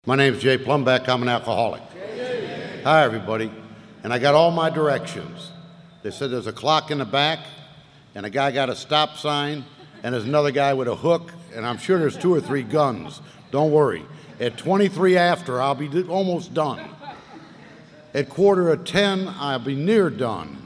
My name's Jay Plumbeck. I'm an alcoholic. Hi, everybody. And I got all my directions. They said there's a clock in the back, and a guy got a stop sign, and there's another guy with a hook, and I'm sure there's 2 or 3 guns. Don't worry. At 23 after, I'll be almost done. At 9:45, I'll be near done.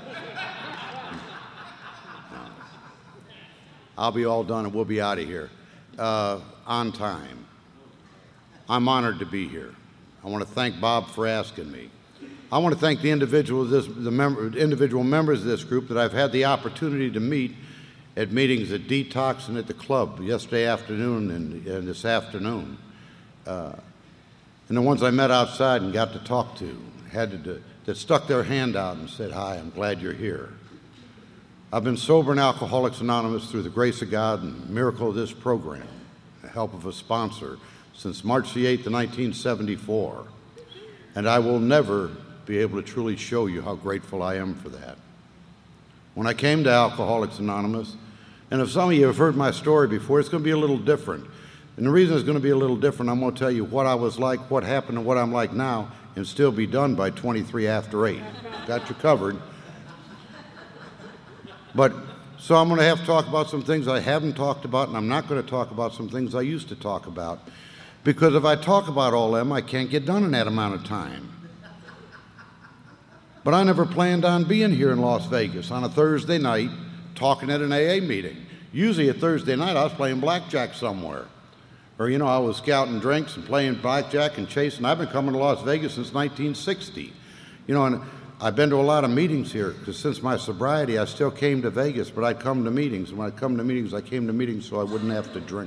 I'll be all done, and we'll be out of here on time. I'm honored to be here. I want to thank Bob for asking me. I want to thank the individual members of this group that I've had the opportunity to meet at meetings at Detox and at the club yesterday afternoon and this afternoon. And the ones I met outside and got to talk to, that stuck their hand out and said, "Hi, I'm glad you're here." I've been sober in Alcoholics Anonymous through the grace of God and miracle of this program, the help of a sponsor, since March the 8th of 1974, and I will never be able to truly show you how grateful I am for that. When I came to Alcoholics Anonymous, and if some of you have heard my story before, it's going to be a little different. And the reason it's going to be a little different, I'm going to tell you what I was like, what happened, and what I'm like now, and still be done by 23 after 8. Got you covered. So I'm going to have to talk about some things I haven't talked about, and I'm not going to talk about some things I used to talk about. Because if I talk about all them, I can't get done in that amount of time. But I never planned on being here in Las Vegas on a Thursday night talking at an AA meeting. Usually a Thursday night I was playing blackjack somewhere. Or, I was scouting drinks and playing blackjack and chasing. I've been coming to Las Vegas since 1960. And I've been to a lot of meetings here, because since my sobriety I still came to Vegas, but I'd come to meetings. And when I'd come to meetings, I came to meetings so I wouldn't have to drink.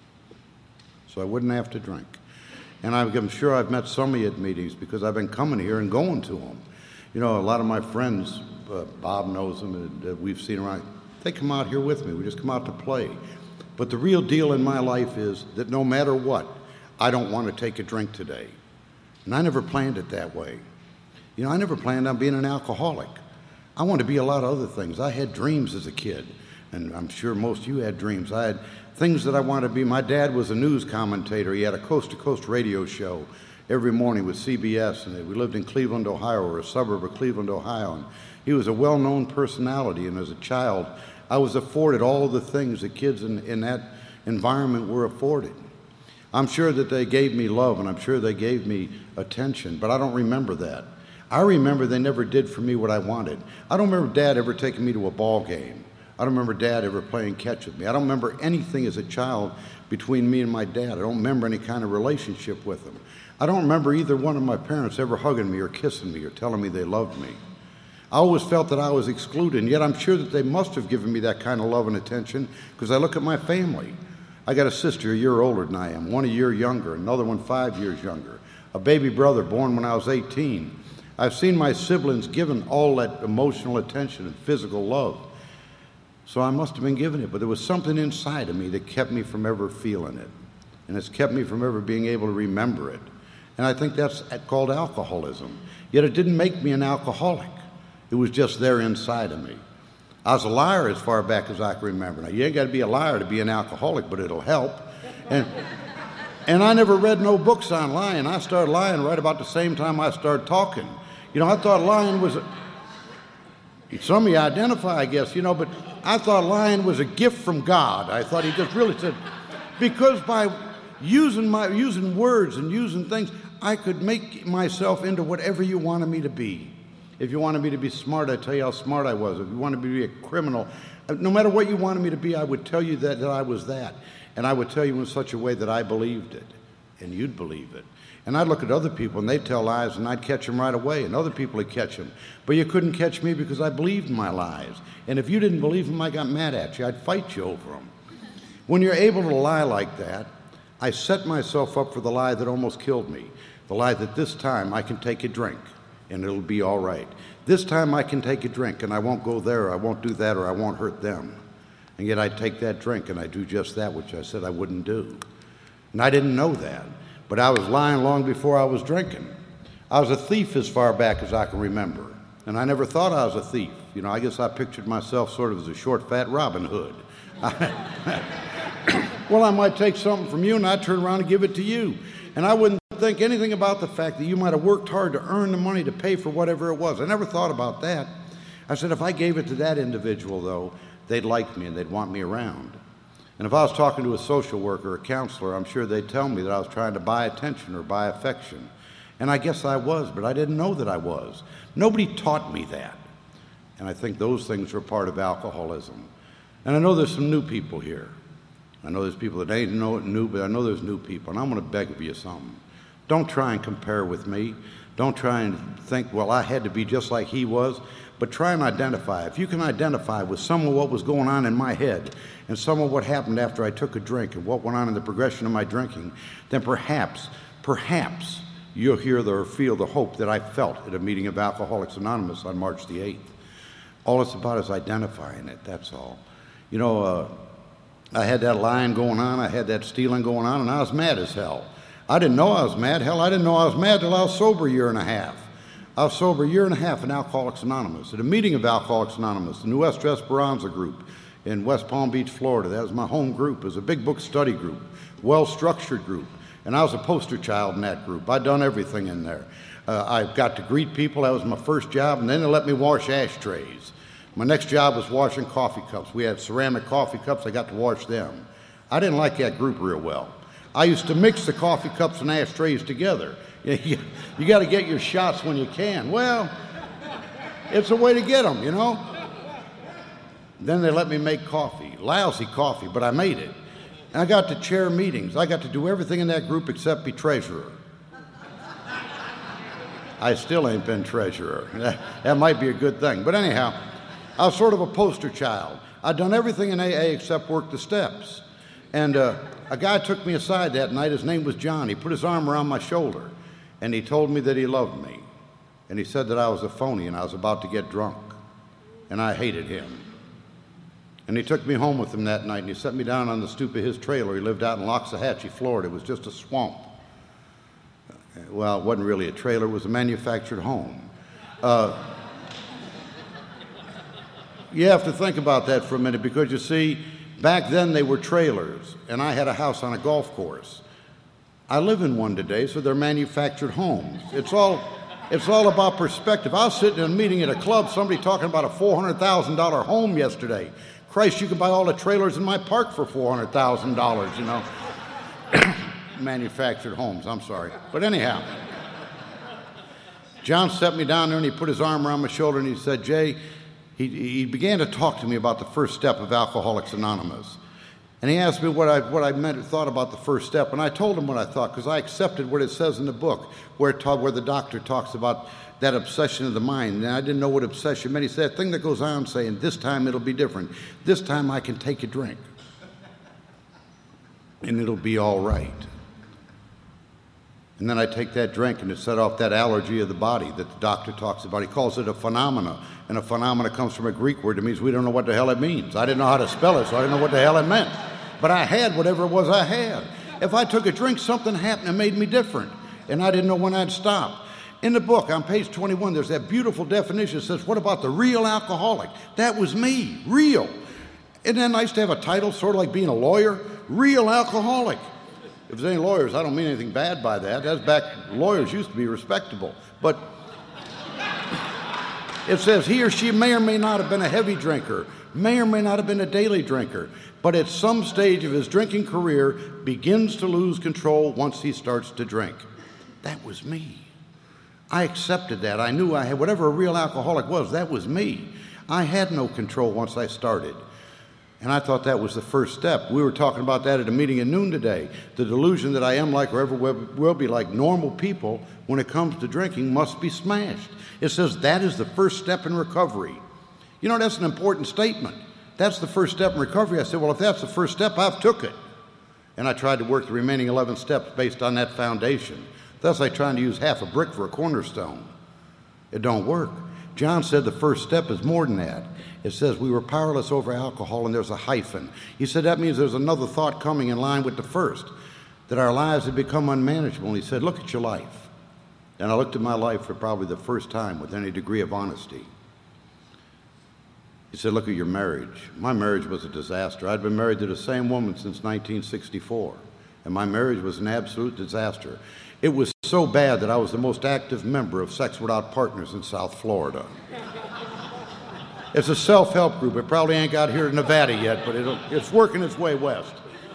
And I'm sure I've met some of you at meetings because I've been coming here and going to them. A lot of my friends, Bob knows them, that we've seen around, they come out here with me. We just come out to play. But the real deal in my life is that no matter what, I don't want to take a drink today. And I never planned it that way. I never planned on being an alcoholic. I wanted to be a lot of other things. I had dreams as a kid, and I'm sure most of you had dreams. I had things that I wanted to be. My dad was a news commentator. He had a coast-to-coast radio show every morning with CBS, and we lived in Cleveland, Ohio, or a suburb of Cleveland, Ohio. And he was a well-known personality, and as a child, I was afforded all the things that kids in that environment were afforded. I'm sure that they gave me love, and I'm sure they gave me attention, but I don't remember that. I remember they never did for me what I wanted. I don't remember Dad ever taking me to a ball game. I don't remember Dad ever playing catch with me. I don't remember anything as a child between me and my dad. I don't remember any kind of relationship with him. I don't remember either one of my parents ever hugging me or kissing me or telling me they loved me. I always felt that I was excluded, and yet I'm sure that they must have given me that kind of love and attention, because I look at my family. I got a sister a year older than I am, one a year younger, another one 5 years younger, a baby brother born when I was 18. I've seen my siblings given all that emotional attention and physical love. So I must have been given it, but there was something inside of me that kept me from ever feeling it. And it's kept me from ever being able to remember it. And I think that's called alcoholism. Yet it didn't make me an alcoholic. It was just there inside of me. I was a liar as far back as I can remember. Now, you ain't got to be a liar to be an alcoholic, but it'll help. And I never read no books on lying. I started lying right about the same time I started talking. I thought lying was some of you identify, I guess, but I thought lying was a gift from God. I thought he just really said, because by using words and using things, I could make myself into whatever you wanted me to be. If you wanted me to be smart, I'd tell you how smart I was. If you wanted me to be a criminal, no matter what you wanted me to be, I would tell you that I was that. And I would tell you in such a way that I believed it, and you'd believe it. And I'd look at other people, and they'd tell lies, and I'd catch them right away, and other people would catch them. But you couldn't catch me because I believed in my lies. And if you didn't believe them, I got mad at you. I'd fight you over them. When you're able to lie like that, I set myself up for the lie that almost killed me. The lie that this time I can take a drink, and it'll be all right. This time I can take a drink, and I won't go there, or I won't do that, or I won't hurt them. And yet I take that drink, and I do just that which I said I wouldn't do. And I didn't know that. But I was lying long before I was drinking. I was a thief as far back as I can remember. And I never thought I was a thief. I guess I pictured myself sort of as a short, fat Robin Hood. Well, I might take something from you, and I'd turn around and give it to you. And I wouldn't think anything about the fact that you might have worked hard to earn the money to pay for whatever it was. I never thought about that. I said, if I gave it to that individual, though, they'd like me and they'd want me around. And if I was talking to a social worker or a counselor, I'm sure they'd tell me that I was trying to buy attention or buy affection. And I guess I was, but I didn't know that I was. Nobody taught me that. And I think those things are part of alcoholism. And I know there's some new people here. I know there's people that ain't new, but I know there's new people. And I'm going to beg of you something. Don't try and compare with me. Don't try and think, well, I had to be just like he was. But try and identify. If you can identify with some of what was going on in my head and some of what happened after I took a drink and what went on in the progression of my drinking, then perhaps you'll hear or feel the hope that I felt at a meeting of Alcoholics Anonymous on March the 8th. All it's about is identifying it, that's all. You know, I had that lying going on, I had that stealing going on, and I was mad as hell. I didn't know I was mad. Hell, I didn't know I was mad till I was sober a year and a half. I was sober a year and a half in Alcoholics Anonymous, at a meeting of Alcoholics Anonymous, the New Nuestra Esperanza group in West Palm Beach, Florida. That was my home group. It was a big book study group, well-structured group. And I was a poster child in that group. I'd done everything in there. I got to greet people. That was my first job. And then they let me wash ashtrays. My next job was washing coffee cups. We had ceramic coffee cups. I got to wash them. I didn't like that group real well. I used to mix the coffee cups and ashtrays together. You got to get your shots when you can. Well, it's a way to get them, you know. Then they let me make coffee. Lousy coffee, but I made it. And I got to chair meetings. I got to do everything in that group except be treasurer. I still ain't been treasurer. That might be a good thing. But anyhow, I was sort of a poster child. I'd done everything in AA except work the steps. And a guy took me aside that night. His name was John. He put his arm around my shoulder, and he told me that he loved me. And he said that I was a phony and I was about to get drunk. And I hated him. And he took me home with him that night, and he set me down on the stoop of his trailer. He lived out in Loxahatchee, Florida. It was just a swamp. Well, it wasn't really a trailer. It was a manufactured home. You have to think about that for a minute, because you see, back then they were trailers, and I had a house on a golf course. I live in one today, so they're manufactured homes. It's all about perspective. I was sitting in a meeting at a club, somebody talking about a $400,000 home yesterday. Christ, you can buy all the trailers in my park for $400,000, you know. Manufactured homes, I'm sorry. But anyhow, John set me down there and he put his arm around my shoulder and he said, Jay, he began to talk to me about the first step of Alcoholics Anonymous. And he asked me what I meant, thought about the first step. And I told him what I thought, because I accepted what it says in the book, where the doctor talks about that obsession of the mind. And I didn't know what obsession meant. He said, that thing that goes on saying, this time it'll be different. This time I can take a drink. And it'll be all right. And then I take that drink and it set off that allergy of the body that the doctor talks about. He calls it a phenomena. And a phenomena comes from a Greek word. It means we don't know what the hell it means. I didn't know how to spell it, so I didn't know what the hell it meant. But I had whatever it was I had. If I took a drink, something happened and made me different. And I didn't know when I'd stop. In the book, on page 21, there's that beautiful definition that says, what about the real alcoholic? That was me, real. Isn't that nice to have a title, sort of like being a lawyer? Real alcoholic. If there's any lawyers, I don't mean anything bad by that. That's back, lawyers used to be respectable. But it says he or she may or may not have been a heavy drinker, may or may not have been a daily drinker, but at some stage of his drinking career begins to lose control once he starts to drink. That was me. I accepted that. I knew I had, whatever a real alcoholic was, that was me. I had no control once I started. And I thought that was the first step. We were talking about that at a meeting at noon today. The delusion that I am like, or ever will be like, normal people when it comes to drinking must be smashed. It says that is the first step in recovery. You know, that's an important statement. That's the first step in recovery. I said, well, if that's the first step, I've took it. And I tried to work the remaining 11 steps based on that foundation. That's like trying to use half a brick for a cornerstone. It don't work. John said the first step is more than that. It says we were powerless over alcohol, and there's a hyphen. He said that means there's another thought coming in line with the first, that our lives had become unmanageable. And he said, look at your life. And I looked at my life for probably the first time with any degree of honesty. He said, look at your marriage. My marriage was a disaster. I'd been married to the same woman since 1964. and my marriage was an absolute disaster. It was so bad that I was the most active member of Sex Without Partners in South Florida. It's a self-help group. It probably ain't got here to Nevada yet, but it's working its way west.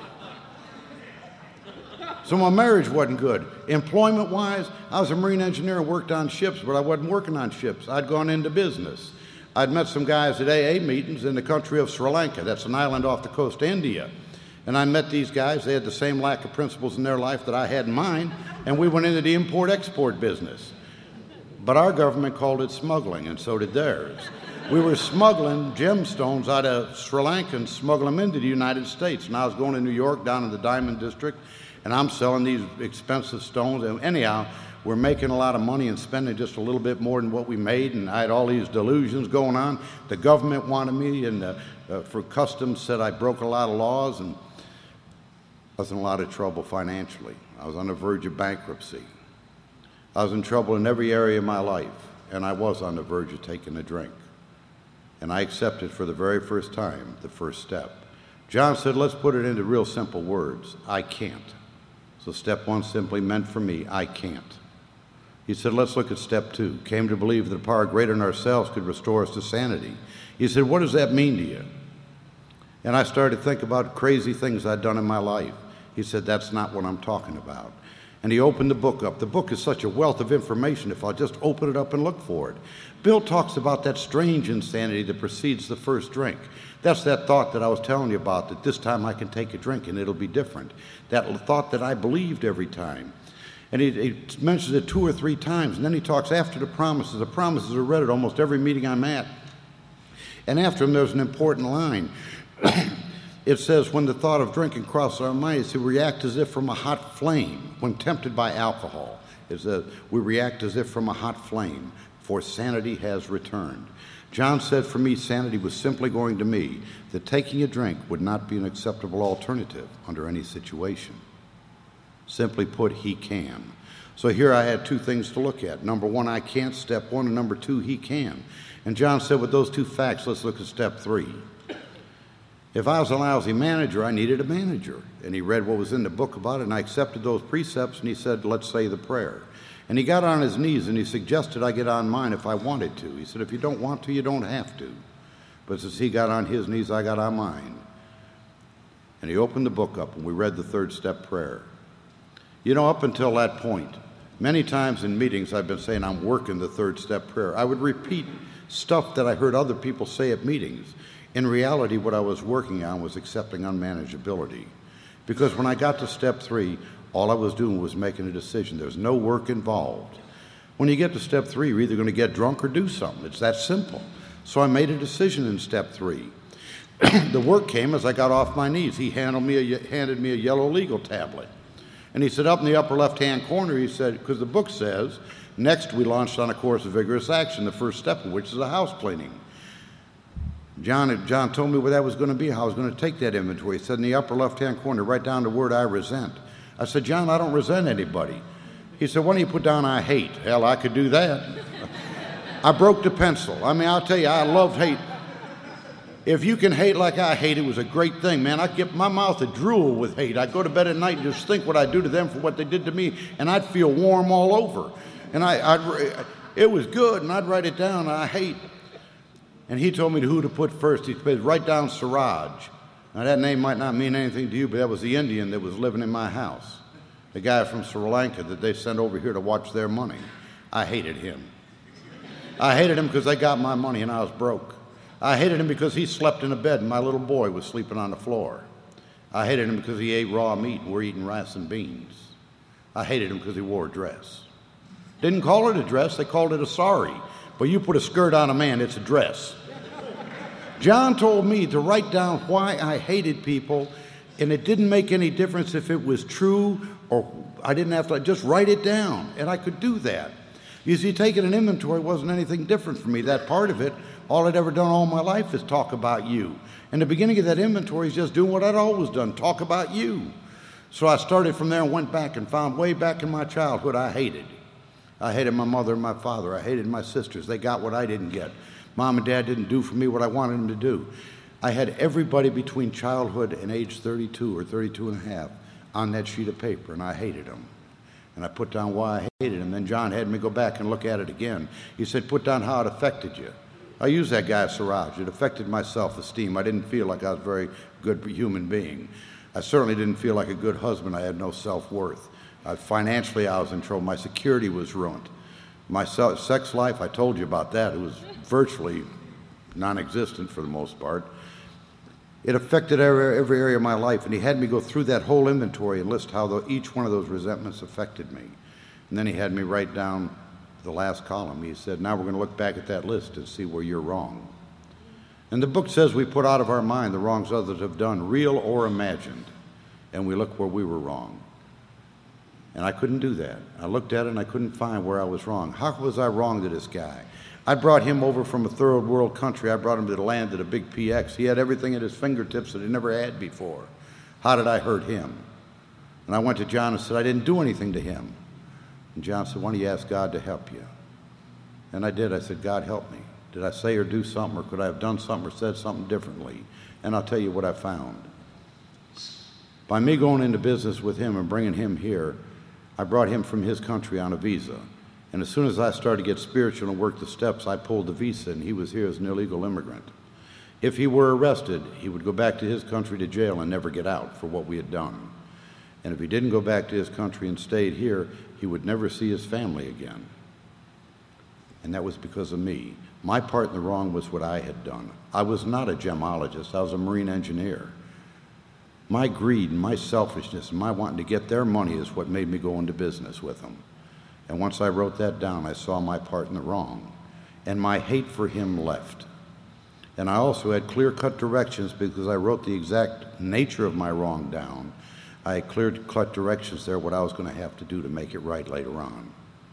So my marriage wasn't good. Employment-wise, I was a marine engineer and worked on ships, but I wasn't working on ships. I'd gone into business. I'd met some guys at AA meetings in the country of Sri Lanka. That's an island off the coast of India. And I met these guys. They had the same lack of principles in their life that I had in mine, and we went into the import-export business. But our government called it smuggling, and so did theirs. We were smuggling gemstones out of Sri Lanka and smuggling them into the United States. And I was going to New York, down in the Diamond District, and I'm selling these expensive stones. And anyhow, we're making a lot of money and spending just a little bit more than what we made, and I had all these delusions going on. The government wanted me, and for customs said I broke a lot of laws, and I was in a lot of trouble financially. I was on the verge of bankruptcy. I was in trouble in every area of my life, and I was on the verge of taking a drink. And I accepted for the very first time the first step. John said, let's put it into real simple words. I can't. So step one simply meant for me, I can't. He said, let's look at step two. Came to believe that a power greater than ourselves could restore us to sanity. He said, what does that mean to you? And I started to think about crazy things I'd done in my life. He said, that's not what I'm talking about. And he opened the book up. The book is such a wealth of information if I'll just open it up and look for it. Bill talks about that strange insanity that precedes the first drink. That's that thought that I was telling you about, that this time I can take a drink and it'll be different. That thought that I believed every time. And he mentions it 2 or 3 times, and then he talks after the promises. The promises are read at almost every meeting I'm at. And after him, there's an important line. It says, when the thought of drinking crosses our minds, we react as if from a hot flame. When tempted by alcohol, it says, we react as if from a hot flame, for sanity has returned. John said, for me, sanity was simply going to me that taking a drink would not be an acceptable alternative under any situation. Simply put, he can. So here I had 2 things to look at. Number 1, I can't, step 1, and number 2, he can. And John said, with those 2 facts, let's look at step 3. If I was a lousy manager, I needed a manager. And he read what was in the book about it, and I accepted those precepts, and he said, let's say the prayer. And he got on his knees, and he suggested I get on mine if I wanted to. He said, if you don't want to, you don't have to. But since he got on his knees, I got on mine. And he opened the book up, and we read the 3rd step prayer. You know, up until that point, many times in meetings I've been saying I'm working the 3rd step prayer. I would repeat stuff that I heard other people say at meetings. In reality, what I was working on was accepting unmanageability. Because when I got to step 3, all I was doing was making a decision. There's no work involved. When you get to step 3, you're either going to get drunk or do something. It's that simple. So I made a decision in step 3. The work came as I got off my knees. He handed me a yellow legal tablet. And he said, up in the upper left-hand corner, he said, because the book says, next we launched on a course of vigorous action, the first step of which is a house cleaning. John told me what that was going to be, how I was going to take that inventory. He said, in the upper left-hand corner, write down the word I resent. I said, John, I don't resent anybody. He said, why don't you put down I hate? Hell, I could do that. I broke the pencil. I mean, I'll tell you, I loved hate. If you can hate like I hate, it was a great thing, man. I'd get my mouth to drool with hate. I'd go to bed at night and just think what I'd do to them for what they did to me, and I'd feel warm all over. And it was good, and I'd write it down, I hate. And he told me who to put first. He said, write down Siraj. Now, that name might not mean anything to you, but that was the Indian that was living in my house. The guy from Sri Lanka that they sent over here to watch their money. I hated him. I hated him because they got my money and I was broke. I hated him because he slept in a bed and my little boy was sleeping on the floor. I hated him because he ate raw meat and we're eating rice and beans. I hated him because he wore a dress. Didn't call it a dress, they called it a sari. But you put a skirt on a man, it's a dress. John told me to write down why I hated people, and it didn't make any difference if it was true or I didn't have to just write it down, and I could do that. You see, taking an inventory wasn't anything different for me. That part of it, all I'd ever done all my life is talk about you. And the beginning of that inventory is just doing what I'd always done, talk about you. So I started from there and went back and found way back in my childhood I hated. I hated my mother and my father. I hated my sisters. They got what I didn't get. Mom and Dad didn't do for me what I wanted them to do. I had everybody between childhood and age 32 or 32 and a half. on that sheet of paper, and I hated him. And I put down why I hated him. Then John had me go back and look at it again. He said, put down how it affected you. I used that guy, Siraj. It affected my self-esteem. I didn't feel like I was a very good human being. I certainly didn't feel like a good husband. I had no self-worth. Financially, I was in trouble. My security was ruined. My sex life, I told you about that. It was virtually non-existent for the most part. It affected every area of my life, and he had me go through that whole inventory and list how each one of those resentments affected me. And then he had me write down the last column. He said, now we're going to look back at that list and see where you're wrong. And the book says we put out of our mind the wrongs others have done, real or imagined, and we look where we were wrong. And I couldn't do that. I looked at it and I couldn't find where I was wrong. How was I wrong to this guy? I brought him over from a third world country. I brought him to the land of the big PX. He had everything at his fingertips that he never had before. How did I hurt him? And I went to John and said, I didn't do anything to him. And John said, why don't you ask God to help you? And I did. I said, God, help me. Did I say or do something, or could I have done something or said something differently? And I'll tell you what I found. By me going into business with him and bringing him here, I brought him from his country on a visa. And as soon as I started to get spiritual and work the steps, I pulled the visa, and he was here as an illegal immigrant. If he were arrested, he would go back to his country to jail and never get out for what we had done. And if he didn't go back to his country and stayed here, he would never see his family again. And that was because of me. My part in the wrong was what I had done. I was not a gemologist. I was a marine engineer. My greed and my selfishness and my wanting to get their money is what made me go into business with them. And once I wrote that down, I saw my part in the wrong. And my hate for him left. And I also had clear-cut directions because I wrote the exact nature of my wrong down. I had clear-cut directions there, what I was going to have to do to make it right later on.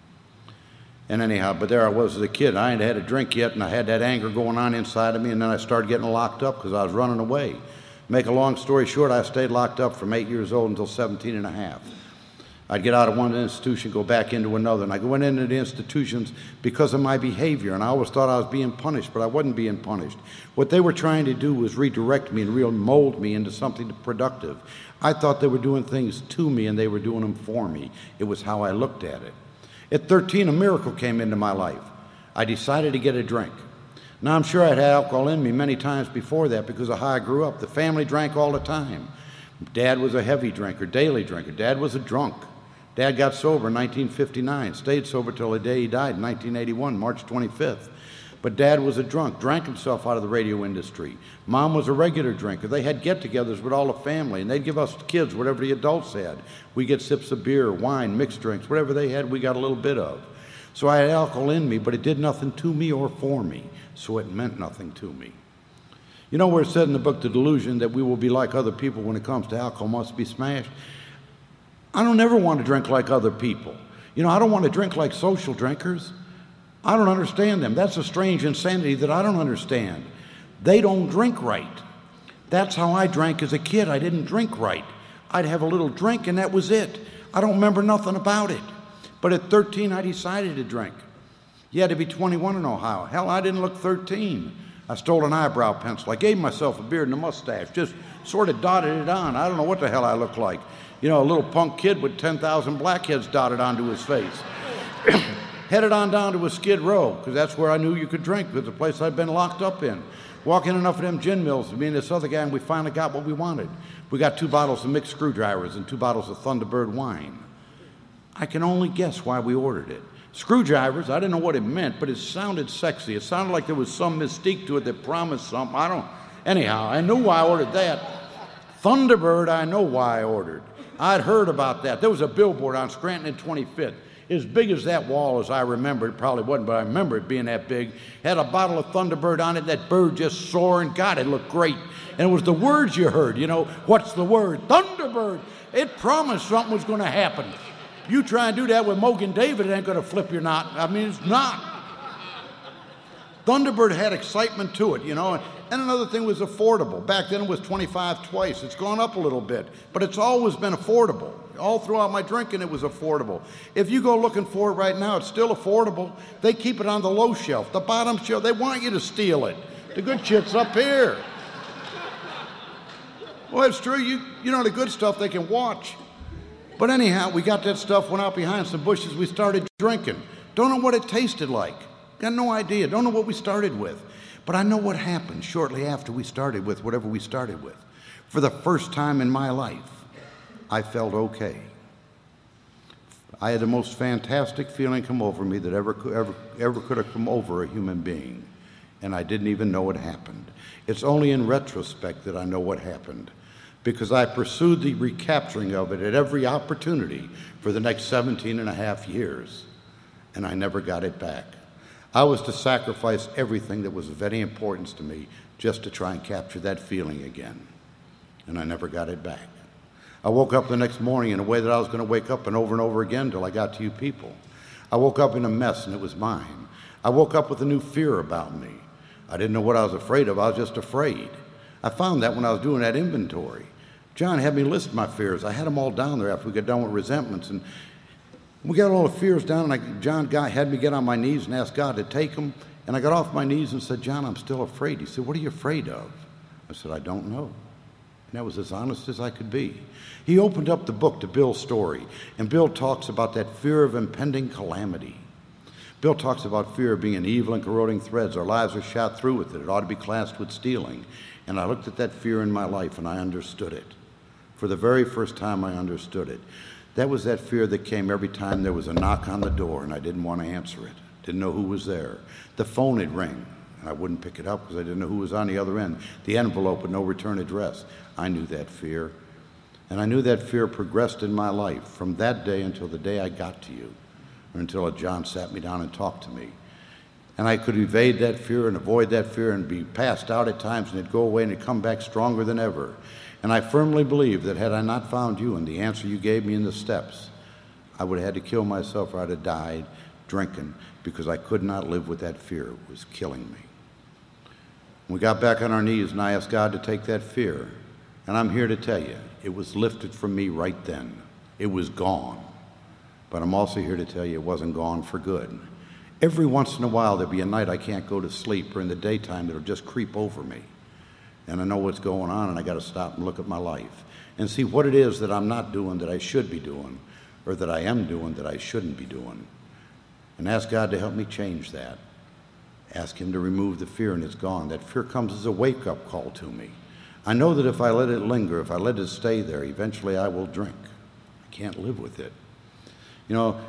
And anyhow, but there I was as a kid. I hadn't had a drink yet, and I had that anger going on inside of me, and then I started getting locked up because I was running away. Make a long story short, I stayed locked up from 8 years old until 17 and a half. I'd get out of one institution, go back into another, and I went into the institutions because of my behavior, and I always thought I was being punished, but I wasn't being punished. What they were trying to do was redirect me and mold me into something productive. I thought they were doing things to me, and they were doing them for me. It was how I looked at it. At 13, a miracle came into my life. I decided to get a drink. Now, I'm sure I'd had alcohol in me many times before that because of how I grew up. The family drank all the time. Dad was a heavy drinker, daily drinker. Dad was a drunk. Dad got sober in 1959, stayed sober till the day he died in 1981, March 25th. But Dad was a drunk, drank himself out of the radio industry. Mom was a regular drinker. They had get-togethers with all the family, and they'd give us kids whatever the adults had. We get sips of beer, wine, mixed drinks, whatever they had, we got a little bit of. So I had alcohol in me, but it did nothing to me or for me, so it meant nothing to me. You know where it said in the book, The Delusion, that we will be like other people when it comes to alcohol must be smashed? I don't ever want to drink like other people. You know, I don't want to drink like social drinkers. I don't understand them. That's a strange insanity that I don't understand. They don't drink right. That's how I drank as a kid. I didn't drink right. I'd have a little drink and that was it. I don't remember nothing about it. But at 13, I decided to drink. You had to be 21 in Ohio. Hell, I didn't look 13. I stole an eyebrow pencil. I gave myself a beard and a mustache, just sort of dotted it on. I don't know what the hell I looked like. You know, a little punk kid with 10,000 blackheads dotted onto his face. Headed on down to a Skid Row, because that's where I knew you could drink, because the place I'd been locked up in. Walking enough of them gin mills, me and this other guy, and we finally got what we wanted. We got 2 bottles of mixed screwdrivers and 2 bottles of Thunderbird wine. I can only guess why we ordered it. Screwdrivers, I didn't know what it meant, but it sounded sexy. It sounded like there was some mystique to it that promised something. Anyhow, I knew why I ordered that. Thunderbird, I know why I ordered. I'd heard about that. There was a billboard on Scranton and 25th. As big as that wall as I remember, it probably wasn't, but I remember it being that big. Had a bottle of Thunderbird on it, that bird just soaring. God, it looked great. And it was the words you heard, you know, what's the word? Thunderbird. It promised something was going to happen. You try and do that with Mogan David, it ain't going to flip your knot. I mean, it's not. Thunderbird had excitement to it, you know. And another thing was affordable. Back then it was 25 twice. It's gone up a little bit, but it's always been affordable. All throughout my drinking, it was affordable. If you go looking for it right now, it's still affordable. They keep it on the low shelf, the bottom shelf. They want you to steal it. The good shit's up here. Well, it's true. You know, the good stuff they can watch. But anyhow, we got that stuff, went out behind some bushes, we started drinking. Don't know what it tasted like. Got no idea. Don't know what we started with. But I know what happened shortly after we started with whatever we started with. For the first time in my life, I felt okay. I had the most fantastic feeling come over me that ever could have come over a human being. And I didn't even know it happened. It's only in retrospect that I know what happened, because I pursued the recapturing of it at every opportunity for the next 17 and a half years, and I never got it back. I was to sacrifice everything that was of any importance to me just to try and capture that feeling again, and I never got it back. I woke up the next morning in a way that I was going to wake up and over again until I got to you people. I woke up in a mess, and it was mine. I woke up with a new fear about me. I didn't know what I was afraid of. I was just afraid. I found that when I was doing that inventory. John had me list my fears. I had them all down there after we got done with resentments. And we got all the fears down, and John had me get on my knees and ask God to take them. And I got off my knees and said, John, I'm still afraid. He said, what are you afraid of? I said, I don't know. And that was as honest as I could be. He opened up the book to Bill's story, and Bill talks about that fear of impending calamity. Bill talks about fear being an evil and corroding threads. Our lives are shot through with it. It ought to be classed with stealing. And I looked at that fear in my life, and I understood it. For the very first time, I understood it. That was that fear that came every time there was a knock on the door, and I didn't want to answer it. Didn't know who was there. The phone would ring, and I wouldn't pick it up because I didn't know who was on the other end. The envelope with no return address. I knew that fear. And I knew that fear progressed in my life from that day until the day I got to you, or until John sat me down and talked to me. And I could evade that fear and avoid that fear and be passed out at times, and it'd go away and it'd come back stronger than ever. And I firmly believe that had I not found you and the answer you gave me in the steps, I would have had to kill myself, or I'd have died drinking, because I could not live with that fear. It was killing me. We got back on our knees, and I asked God to take that fear. And I'm here to tell you, it was lifted from me right then. It was gone. But I'm also here to tell you it wasn't gone for good. Every once in a while, there'll be a night I can't go to sleep, or in the daytime, it'll just creep over me. And I know what's going on, and I got to stop and look at my life and see what it is that I'm not doing that I should be doing, or that I am doing that I shouldn't be doing. And ask God to help me change that. Ask Him to remove the fear, and it's gone. That fear comes as a wake-up call to me. I know that if I let it linger, if I let it stay there, eventually I will drink. I can't live with it. You know,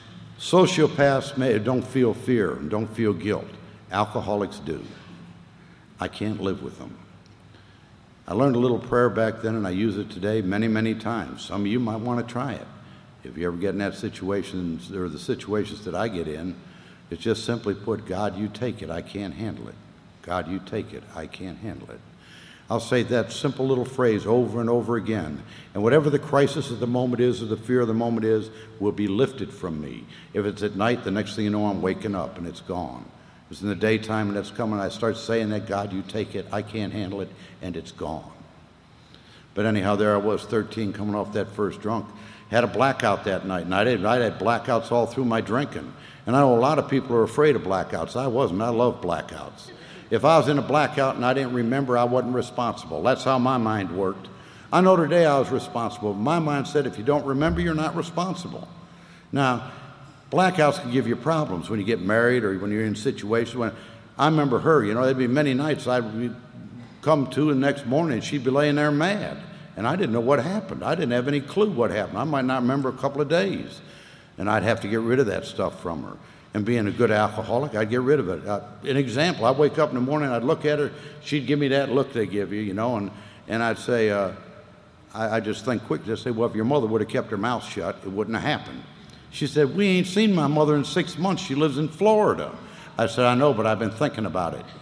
sociopaths don't feel fear and don't feel guilt. Alcoholics do. I can't live with them. I learned a little prayer back then, and I use it today many, many times. Some of you might want to try it. If you ever get in that situation, or the situations that I get in, it's just simply put, God, you take it, I can't handle it. God, you take it, I can't handle it. I'll say that simple little phrase over and over again. And whatever the crisis of the moment is, or the fear of the moment is, will be lifted from me. If it's at night, the next thing you know, I'm waking up and it's gone. If it's in the daytime and it's coming, I start saying that, God, you take it, I can't handle it, and it's gone. But anyhow, there I was, 13, coming off that first drunk. Had a blackout that night, and I had blackouts all through my drinking. And I know a lot of people are afraid of blackouts. I wasn't. I love blackouts. If I was in a blackout and I didn't remember, I wasn't responsible. That's how my mind worked. I know today I was responsible. My mind said, if you don't remember, you're not responsible. Now, blackouts can give you problems when you get married, or when you're in situations. When I remember her, there'd be many nights I'd come to the next morning and she'd be laying there mad. And I didn't know what happened. I didn't have any clue what happened. I might not remember a couple of days. And I'd have to get rid of that stuff from her. And being a good alcoholic, I'd get rid of it. An example, I'd wake up in the morning, I'd look at her, she'd give me that look they give you, and I'd say, I just think quickly, I'd say, well, if your mother would have kept her mouth shut, it wouldn't have happened. She said, we ain't seen my mother in 6 months. She lives in Florida. I said, I know, but I've been thinking about it.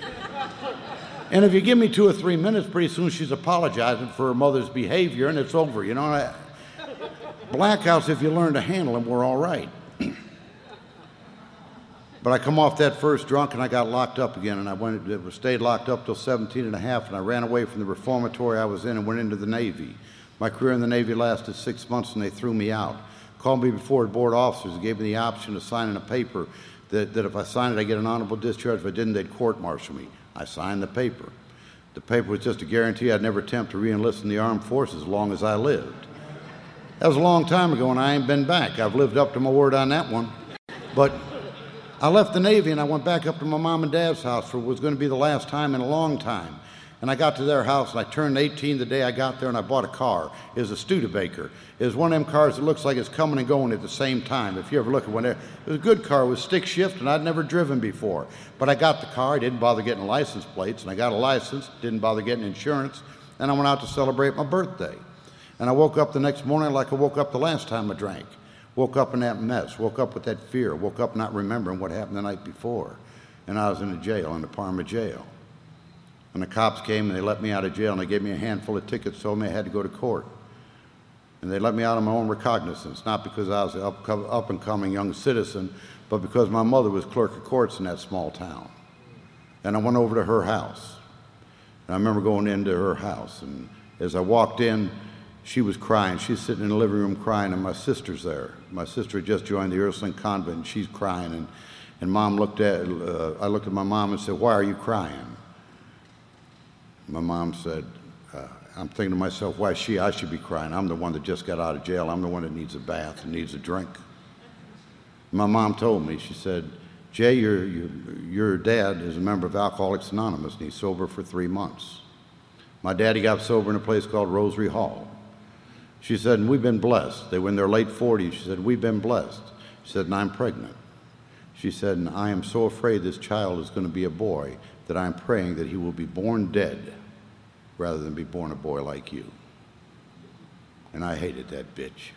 And if you give me 2 or 3 minutes, pretty soon she's apologizing for her mother's behavior, and it's over, Blackouts, if you learn to handle them, were all right. But I come off that first drunk, and I got locked up again, and I stayed locked up till 17 and a half, and I ran away from the reformatory I was in and went into the Navy. My career in the Navy lasted 6 months, and they threw me out. Called me before board officers and gave me the option of signing a paper that if I signed it, I'd get an honorable discharge. If I didn't, they'd court-martial me. I signed the paper. The paper was just a guarantee I'd never attempt to re-enlist in the armed forces as long as I lived. That was a long time ago, and I ain't been back. I've lived up to my word on that one. But I left the Navy, and I went back up to my mom and dad's house for what was going to be the last time in a long time. And I got to their house, and I turned 18 the day I got there, and I bought a car. It was a Studebaker. It was one of them cars that looks like it's coming and going at the same time. If you ever look at one there, it was a good car. It was stick shift, and I'd never driven before. But I got the car. I didn't bother getting license plates, and I got a license. Didn't bother getting insurance. And I went out to celebrate my birthday. And I woke up the next morning like I woke up the last time I drank. Woke up in that mess. Woke up with that fear. Woke up not remembering what happened the night before. And I was in a jail, in the Parma jail. And the cops came and they let me out of jail, and they gave me a handful of tickets, told me I had to go to court. And they let me out on my own recognizance, not because I was an up-and-coming young citizen, but because my mother was clerk of courts in that small town. And I went over to her house. And I remember going into her house, and as I walked in, she was crying. She's sitting in the living room crying, and my sister's there. My sister had just joined the Ursuline convent, and she's crying. And Mom I looked at my mom and said, "Why are you crying?" My mom said, I'm thinking to myself, why I should be crying. I'm the one that just got out of jail. I'm the one that needs a bath and needs a drink. My mom told me, she said, "Jay, your dad is a member of Alcoholics Anonymous, and he's sober for 3 months. My daddy got sober in a place called Rosary Hall." She said, "And we've been blessed." They were in their late 40s. She said, "We've been blessed." She said, "And I'm pregnant." She said, "And I am so afraid this child is going to be a boy that I'm praying that he will be born dead rather than be born a boy like you." And I hated that bitch.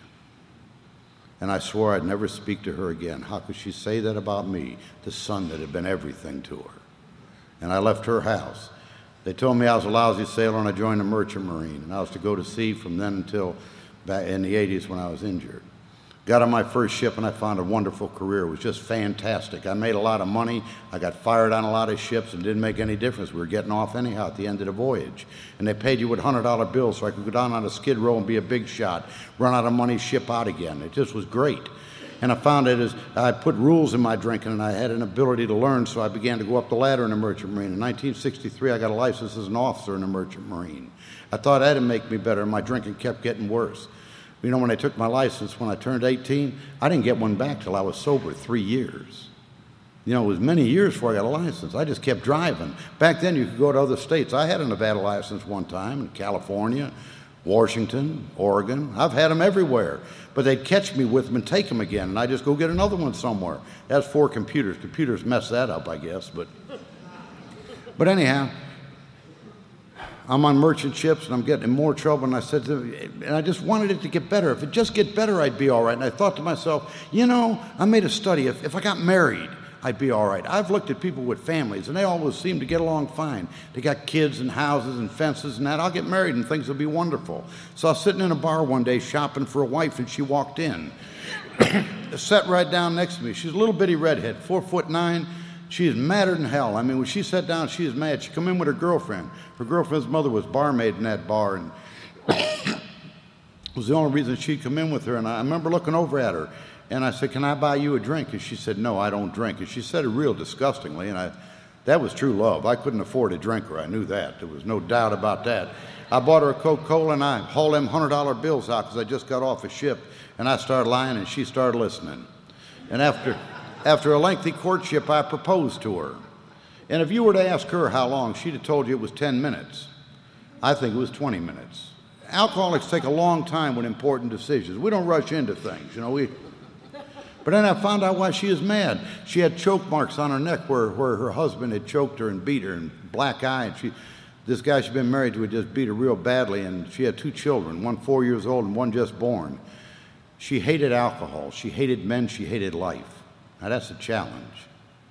And I swore I'd never speak to her again. How could she say that about me, the son that had been everything to her? And I left her house. They told me I was a lousy sailor, and I joined the Merchant Marine. And I was to go to sea from then until back in the 80s when I was injured. Got on my first ship, and I found a wonderful career. It was just fantastic. I made a lot of money. I got fired on a lot of ships, and it didn't make any difference. We were getting off anyhow at the end of the voyage. And they paid you with $100 bills so I could go down on a skid row and be a big shot, run out of money, ship out again. It just was great. And I found it as I put rules in my drinking, and I had an ability to learn, so I began to go up the ladder in the Merchant Marine. In 1963, I got a license as an officer in the Merchant Marine. I thought that'd make me better, and my drinking kept getting worse. You know, when I took my license, when I turned 18, I didn't get one back till I was sober 3 years. You know, it was many years before I got a license. I just kept driving. Back then, you could go to other states. I had a Nevada license one time in California, Washington, Oregon. I've had them everywhere. But they'd catch me with them and take them again, and I'd just go get another one somewhere. That's 4 computers. Computers messed that up, I guess. But anyhow, I'm on merchant ships, and I'm getting in more trouble, and I said and I just wanted it to get better. If it just get better, I'd be all right. And I thought to myself, you know, I made a study. If I got married, I'd be all right. I've looked at people with families, and they always seem to get along fine. They got kids and houses and fences and that. I'll get married, and things will be wonderful. So I was sitting in a bar one day shopping for a wife, and she walked in. Sat right down next to me. She's a little bitty redhead, 4'9". She is madder than hell. I mean, when she sat down, she is mad. She come in with her girlfriend. Her girlfriend's mother was barmaid in that bar, and it was the only reason she'd come in with her. And I remember looking over at her, and I said, "Can I buy you a drink?" And she said, "No, I don't drink." And she said it real disgustingly, and that was true love. I couldn't afford to drink her. I knew that. There was no doubt about that. I bought her a Coca-Cola, and I hauled them $100 bills out because I just got off a ship, and I started lying, and she started listening. And after a lengthy courtship, I proposed to her. And if you were to ask her how long, she'd have told you it was 10 minutes. I think it was 20 minutes. Alcoholics take a long time with important decisions. We don't rush into things, you know. But then I found out why she is mad. She had choke marks on her neck where her husband had choked her and beat her, and black eye. And this guy she'd been married to had just beat her real badly, and she had 2 children, one 4 years old and one just born. She hated alcohol. She hated men. She hated life. Now, that's a challenge.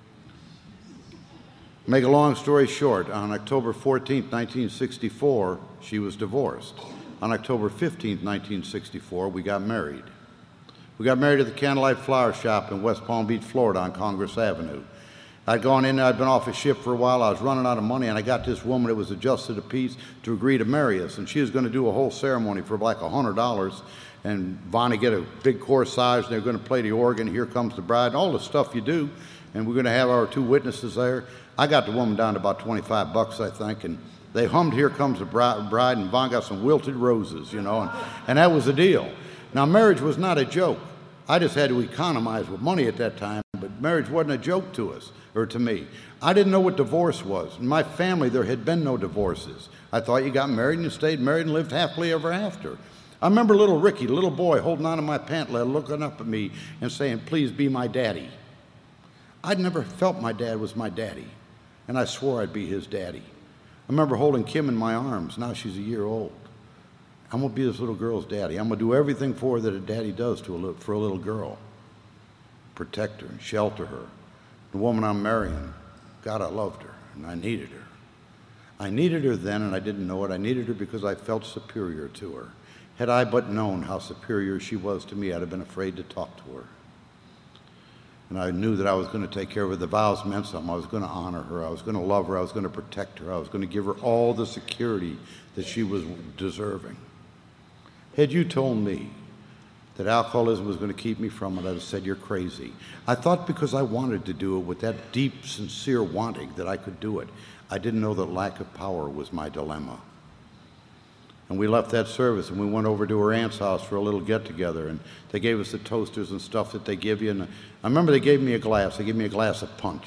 Make a long story short, on October 14th, 1964, she was divorced. On October 15th, 1964, we got married. We got married at the Candlelight Flower Shop in West Palm Beach, Florida on Congress Avenue. I'd gone in there, I'd been off a ship for a while, I was running out of money, and I got this woman that was adjusted a piece to agree to marry us, and she was going to do a whole ceremony for like $100, and Vonnie get a big corsage, and they're going to play the organ, Here Comes the Bride, all the stuff you do, and we're going to have our 2 witnesses there. I got the woman down to about $25, I think, and they hummed Here Comes the Bride, and Vaughn got some wilted roses, you know, and that was the deal. Now, marriage was not a joke. I just had to economize with money at that time, but marriage wasn't a joke to us, or to me. I didn't know what divorce was. In my family, there had been no divorces. I thought you got married and you stayed married and lived happily ever after. I remember little Ricky, the little boy, holding on to my pant leg, looking up at me and saying, "Please be my daddy." I'd never felt my dad was my daddy, and I swore I'd be his daddy. I remember holding Kim in my arms. Now she's a year old. I'm going to be this little girl's daddy. I'm going to do everything for her that a daddy does for a little girl. Protect her and shelter her. The woman I'm marrying, God, I loved her, and I needed her. I needed her then, and I didn't know it. I needed her because I felt superior to her. Had I but known how superior she was to me, I'd have been afraid to talk to her. And I knew that I was going to take care of her. The vows meant something. I was going to honor her. I was going to love her. I was going to protect her. I was going to give her all the security that she was deserving. Had you told me that alcoholism was going to keep me from it, I'd have said, "You're crazy." I thought because I wanted to do it with that deep, sincere wanting that I could do it. I didn't know that lack of power was my dilemma. And we left that service and we went over to her aunt's house for a little get-together, and they gave us the toasters and stuff that they give you. And I remember they gave me a glass. They gave me a glass of punch.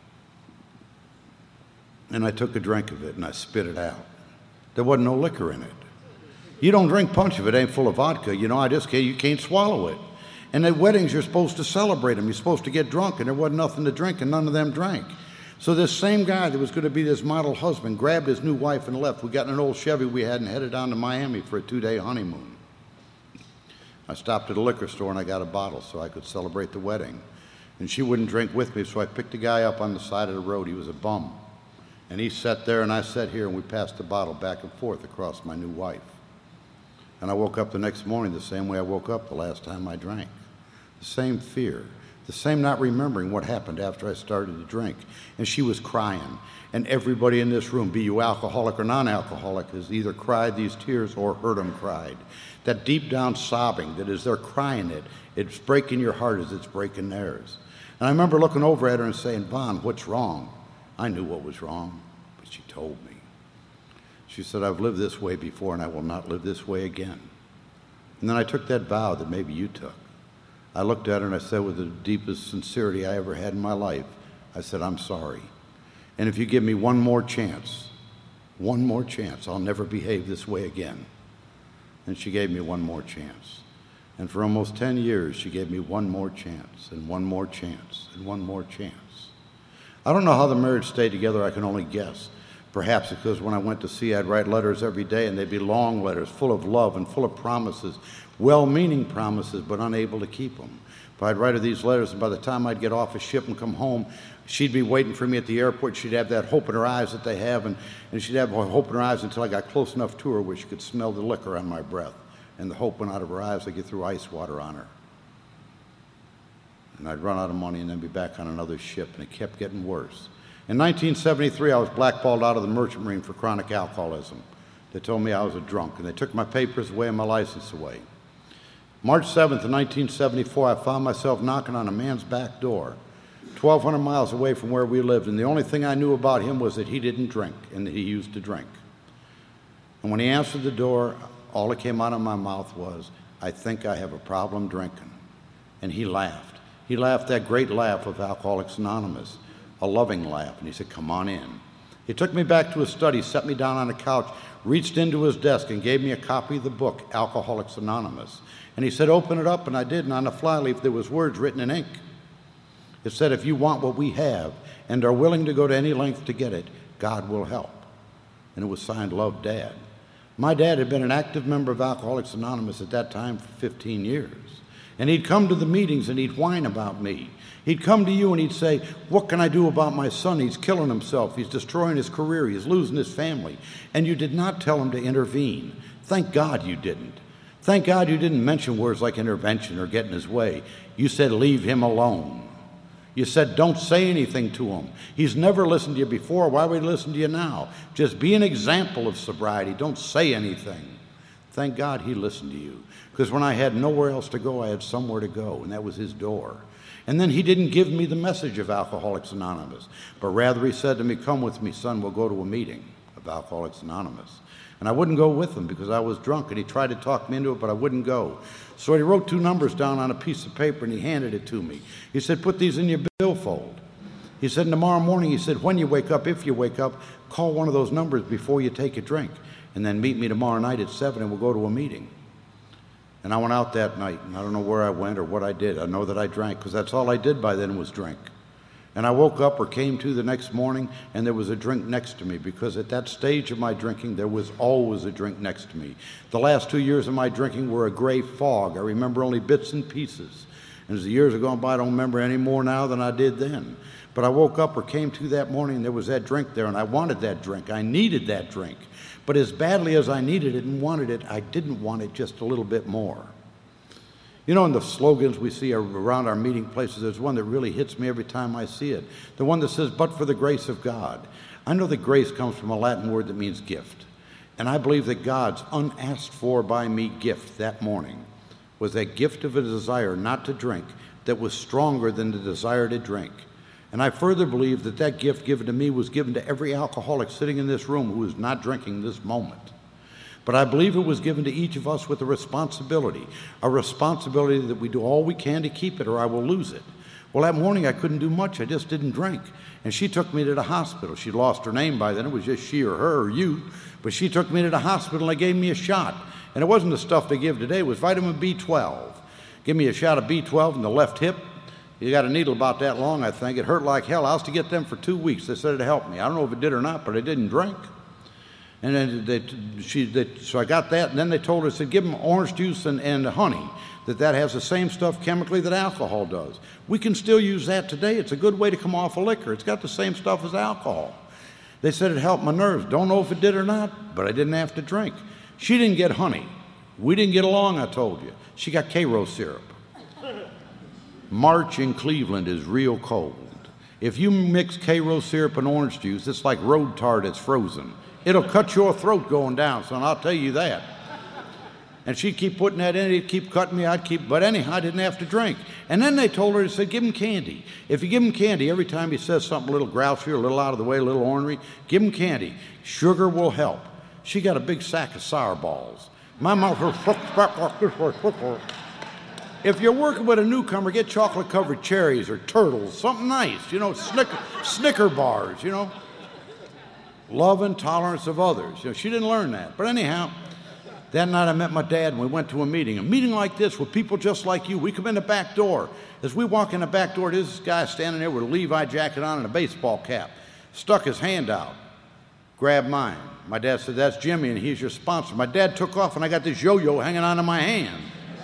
And I took a drink of it and I spit it out. There wasn't no liquor in it. You don't drink punch if it ain't full of vodka. You know, you can't swallow it. And at weddings, you're supposed to celebrate them. You're supposed to get drunk, and there wasn't nothing to drink, and none of them drank. So this same guy that was going to be this model husband grabbed his new wife and left. We got in an old Chevy we had and headed down to Miami for a 2-day honeymoon. I stopped at a liquor store and I got a bottle so I could celebrate the wedding. And she wouldn't drink with me, so I picked a guy up on the side of the road. He was a bum. And he sat there and I sat here, and we passed the bottle back and forth across my new wife. And I woke up the next morning the same way I woke up the last time I drank. The same fear. The same not remembering what happened after I started to drink. And she was crying. And everybody in this room, be you alcoholic or non-alcoholic, has either cried these tears or heard them cried. That deep down sobbing that as they're crying it, it's breaking your heart as it's breaking theirs. And I remember looking over at her and saying, "Vaughn, what's wrong?" I knew what was wrong, but she told me. She said, "I've lived this way before and I will not live this way again." And then I took that vow that maybe you took. I looked at her and I said with the deepest sincerity I ever had in my life, I said, "I'm sorry. And if you give me one more chance, I'll never behave this way again." And she gave me one more chance. And for almost 10 years, she gave me one more chance and one more chance and one more chance. I don't know how the marriage stayed together. I can only guess. Perhaps because when I went to sea, I'd write letters every day, and they'd be long letters, full of love and full of promises, well-meaning promises, but unable to keep them. But I'd write her these letters, and by the time I'd get off a ship and come home, she'd be waiting for me at the airport. She'd have that hope in her eyes that they have, and she'd have hope in her eyes until I got close enough to her where she could smell the liquor on my breath. And the hope went out of her eyes like you threw ice water on her. And I'd run out of money and then be back on another ship, and it kept getting worse. In 1973, I was blackballed out of the Merchant Marine for chronic alcoholism. They told me I was a drunk, and they took my papers away and my license away. March 7th of 1974, I found myself knocking on a man's back door, 1,200 miles away from where we lived, and the only thing I knew about him was that he didn't drink and that he used to drink. And when he answered the door, all that came out of my mouth was, "I think I have a problem drinking." And he laughed. He laughed that great laugh of Alcoholics Anonymous, a loving laugh, and he said, "Come on in." He took me back to his study, set me down on a couch, reached into his desk and gave me a copy of the book, Alcoholics Anonymous. And he said, "Open it up," and I did, and on the flyleaf there was words written in ink. It said, "If you want what we have and are willing to go to any length to get it, God will help." And it was signed, "Love, Dad." My dad had been an active member of Alcoholics Anonymous at that time for 15 years. And he'd come to the meetings and he'd whine about me. He'd come to you and he'd say, "What can I do about my son? He's killing himself. He's destroying his career. He's losing his family." And you did not tell him to intervene. Thank God you didn't. Thank God you didn't mention words like intervention or get in his way. You said, "Leave him alone." You said, "Don't say anything to him. He's never listened to you before. Why would he listen to you now? Just be an example of sobriety. Don't say anything." Thank God he listened to you. Because when I had nowhere else to go, I had somewhere to go, and that was his door. And then he didn't give me the message of Alcoholics Anonymous, but rather he said to me, "Come with me, son, we'll go to a meeting of Alcoholics Anonymous." And I wouldn't go with him because I was drunk, and he tried to talk me into it, but I wouldn't go. So he wrote 2 numbers down on a piece of paper, and he handed it to me. He said, put these in your billfold. He said, tomorrow morning, he said, when you wake up, if you wake up, call one of those numbers before you take a drink, and then meet me tomorrow night at 7, and we'll go to a meeting. And I went out that night, and I don't know where I went or what I did. I know that I drank, because that's all I did by then was drink. And I woke up or came to the next morning, and there was a drink next to me, because at that stage of my drinking, there was always a drink next to me. The last 2 years of my drinking were a gray fog. I remember only bits and pieces. And as the years have gone by, I don't remember any more now than I did then. But I woke up or came to that morning, and there was that drink there, and I wanted that drink. I needed that drink. But as badly as I needed it and wanted it, I didn't want it just a little bit more. You know, in the slogans we see around our meeting places, there's one that really hits me every time I see it. The one that says, but for the grace of God. I know that grace comes from a Latin word that means gift. And I believe that God's unasked for by me gift that morning was that gift of a desire not to drink that was stronger than the desire to drink. And I further believe that that gift given to me was given to every alcoholic sitting in this room who is not drinking this moment. But I believe it was given to each of us with a responsibility that we do all we can to keep it or I will lose it. Well, that morning I couldn't do much. I just didn't drink. And she took me to the hospital. She'd lost her name by then. It was just she or her or you. But she took me to the hospital and they gave me a shot. And it wasn't the stuff they give today. It was vitamin B12. Give me a shot of B12 in the left hip. You got a needle about that long, I think. It hurt like hell. I was to get them for 2 weeks. They said it'd help me. I don't know if it did or not, but I didn't drink. And then so I got that, and then they told her, said, give them orange juice and honey, that has the same stuff chemically that alcohol does. We can still use that today. It's a good way to come off of liquor. It's got the same stuff as alcohol. They said it helped my nerves. Don't know if it did or not, but I didn't have to drink. She didn't get honey. We didn't get along, I told you. She got Karo syrup. March in Cleveland is real cold. If you mix Karo syrup and orange juice, it's like road tar that's frozen. It'll cut your throat going down, son, I'll tell you that. And she'd keep putting that in, it'd keep cutting me, but anyhow, I didn't have to drink. And then they told her, they said, give him candy. If you give him candy, every time he says something a little grouchy or a little out of the way, a little ornery, give him candy. Sugar will help. She got a big sack of sour balls. My mouth was if you're working with a newcomer, get chocolate-covered cherries or turtles, something nice, you know, Snicker bars, you know. Love and tolerance of others. You know, she didn't learn that. But anyhow, that night I met my dad and we went to a meeting like this with people just like you. We come in the back door. As we walk in the back door, there's this guy standing there with a Levi jacket on and a baseball cap. Stuck his hand out. Grabbed mine. My dad said, that's Jimmy and he's your sponsor. My dad took off and I got this yo-yo hanging on to my hand.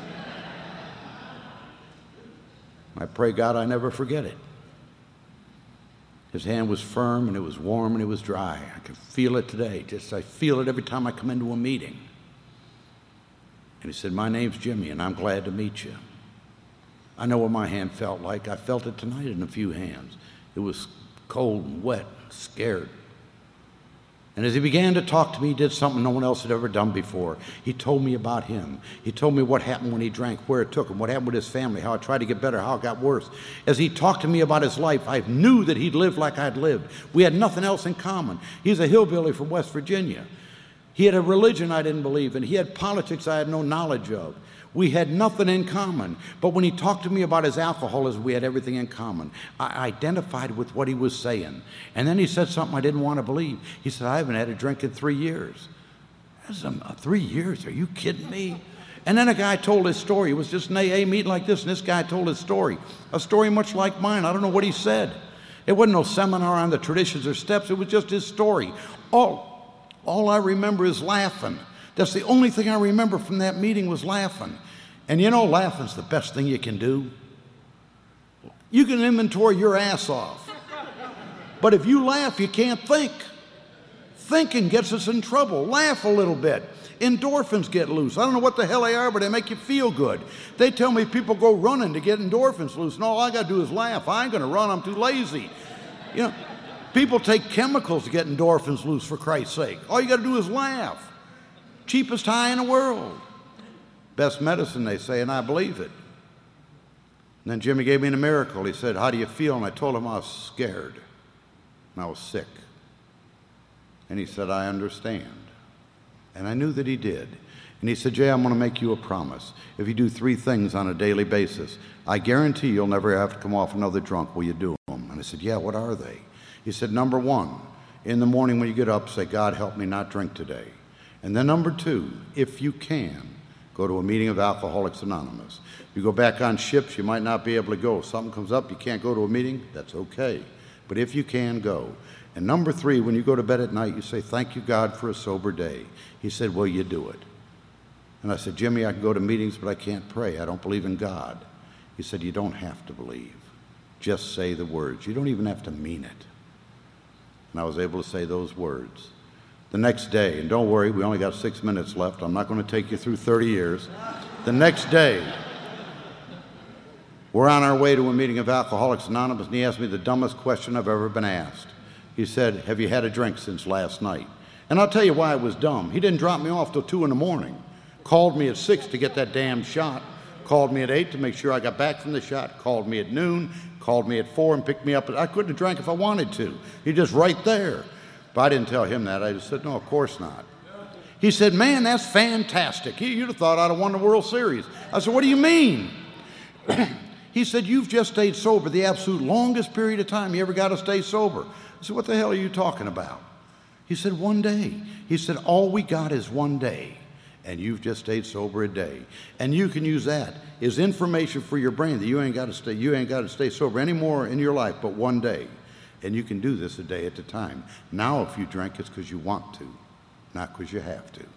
I pray God I never forget it. His hand was firm, and it was warm, and it was dry. I can feel it today. I feel it every time I come into a meeting. And he said, my name's Jimmy, and I'm glad to meet you. I know what my hand felt like. I felt it tonight in a few hands. It was cold and wet, scared. And as he began to talk to me, he did something no one else had ever done before. He told me about him. He told me what happened when he drank, where it took him, what happened with his family, how it tried to get better, how it got worse. As he talked to me about his life, I knew that he'd lived like I'd lived. We had nothing else in common. He's a hillbilly from West Virginia. He had a religion I didn't believe in. He had politics I had no knowledge of. We had nothing in common. But when he talked to me about his alcoholism, we had everything in common. I identified with what he was saying. And then he said something I didn't want to believe. He said, I haven't had a drink in 3 years. That's 3 years? Are you kidding me? And then a guy told his story. It was just an AA meeting like this, and this guy told his story. A story much like mine. I don't know what he said. It wasn't no seminar on the traditions or steps. It was just his story. All I remember is laughing. That's the only thing I remember from that meeting was laughing. And you know, laughing's the best thing you can do. You can inventory your ass off. But if you laugh, you can't think. Thinking gets us in trouble. Laugh a little bit. Endorphins get loose. I don't know what the hell they are, but they make you feel good. They tell me people go running to get endorphins loose, and all I got to do is laugh. I ain't going to run. I'm too lazy. You know, people take chemicals to get endorphins loose, for Christ's sake. All you got to do is laugh. Cheapest high in the world. Best medicine, they say, and I believe it. And then Jimmy gave me a miracle. He said, how do you feel? And I told him I was scared, and I was sick. And he said, I understand. And I knew that he did. And he said, Jay, I'm going to make you a promise. If you do 3 things on a daily basis, I guarantee you'll never have to come off another drunk. Will you do them? And I said, yeah, what are they? He said, number 1, in the morning when you get up, say, God, help me not drink today. And then number 2, if you can, go to a meeting of Alcoholics Anonymous. You go back on ships, you might not be able to go. Something comes up, you can't go to a meeting, that's okay. But if you can, go. And number 3, when you go to bed at night, you say, thank you, God, for a sober day. He said, will you do it? And I said, Jimmy, I can go to meetings, but I can't pray. I don't believe in God. He said, you don't have to believe. Just say the words. You don't even have to mean it. And I was able to say those words. The next day, and don't worry, we only got 6 minutes left. I'm not going to take you through 30 years. The next day, we're on our way to a meeting of Alcoholics Anonymous, and he asked me the dumbest question I've ever been asked. He said, have you had a drink since last night? And I'll tell you why it was dumb. He didn't drop me off till 2 in the morning. Called me at 6 to get that damn shot. Called me at 8 to make sure I got back from the shot. Called me at noon. Called me at 4 and picked me up. I couldn't have drank if I wanted to. He just right there. But I didn't tell him that. I just said, no, of course not. He said, man, that's fantastic. You'd have thought I'd have won the World Series. I said, what do you mean? He said, you've just stayed sober the absolute longest period of time you ever got to stay sober. I said, what the hell are you talking about? He said, 1 day. He said, all we got is 1 day. And you've just stayed sober a day. And you can use that as information for your brain that you ain't got to stay sober anymore in your life but 1 day. And you can do this a day at a time. Now if you drink, it's because you want to, not because you have to.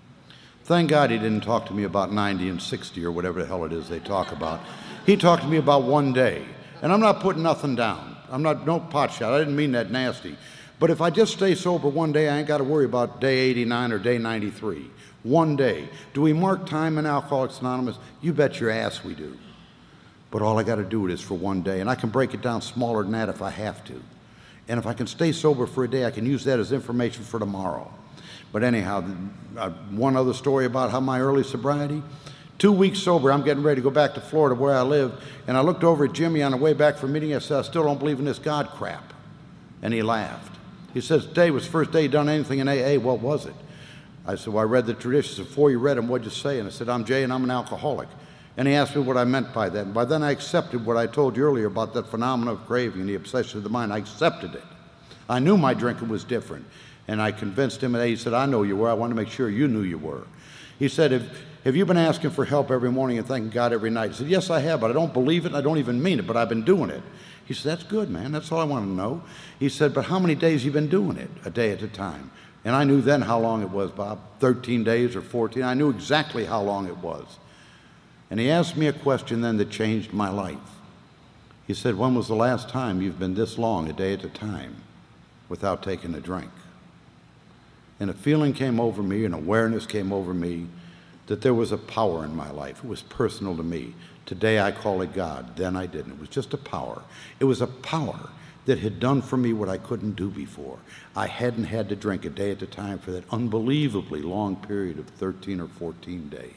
Thank God he didn't talk to me about 90 and 60 or whatever the hell it is they talk about. He talked to me about 1 day. And I'm not putting nothing down. I'm not, no pot shot. I didn't mean that nasty. But if I just stay sober 1 day, I ain't got to worry about day 89 or day 93. 1 day. Do we mark time in Alcoholics Anonymous? You bet your ass we do. But all I got to do it is for 1 day. And I can break it down smaller than that if I have to. And if I can stay sober for a day, I can use that as information for tomorrow. But anyhow, one other story about how my early sobriety. 2 weeks sober, I'm getting ready to go back to Florida where I live. And I looked over at Jimmy on the way back from meeting. I said, I still don't believe in this God crap. And he laughed. He says, today was the first day you done anything in AA. What was it? I said, well, I read the traditions. Before you read them, what'd you say? And I said, I'm Jay and I'm an alcoholic. And he asked me what I meant by that. And by then I accepted what I told you earlier about that phenomenon of craving, the obsession of the mind. I accepted it. I knew my drinking was different. And I convinced him, and he said, I know you were. I want to make sure you knew you were. He said, have you been asking for help every morning and thanking God every night? I said, yes, I have, but I don't believe it, and I don't even mean it, but I've been doing it. He said, that's good, man. That's all I want to know. He said, but how many days have you been doing it? A day at a time. And I knew then how long it was, Bob. 13 days or 14. I knew exactly how long it was. And he asked me a question then that changed my life. He said, when was the last time you've been this long, a day at a time, without taking a drink? And a feeling came over me, an awareness came over me that there was a power in my life. It was personal to me. Today I call it God. Then I didn't. It was just a power. It was a power that had done for me what I couldn't do before. I hadn't had to drink a day at a time for that unbelievably long period of 13 or 14 days.